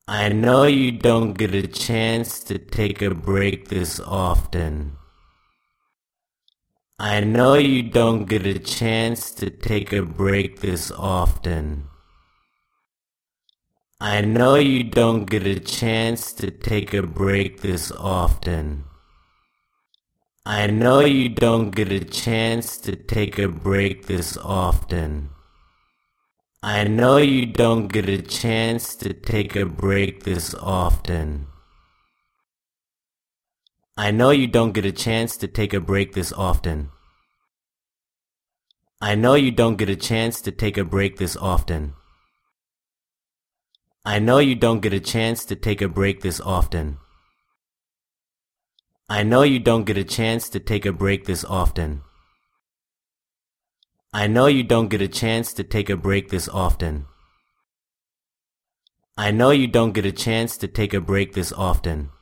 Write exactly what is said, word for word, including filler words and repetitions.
I know you don't get a chance to take a break this often. I know you don't get a chance to take a break this often. I know you don't get a chance to take a break this often. I know you don't get a chance to take a break this often. I know you don't get a chance to take a break this often. I know you don't get a chance to take a break this often. I know you don't get a chance to take a break this often. I know you don't get a chance to take a break this often. I know you don't get a chance to take a break this often. I know you don't get a chance to take a break this often. I know you don't get a chance to take a break this often.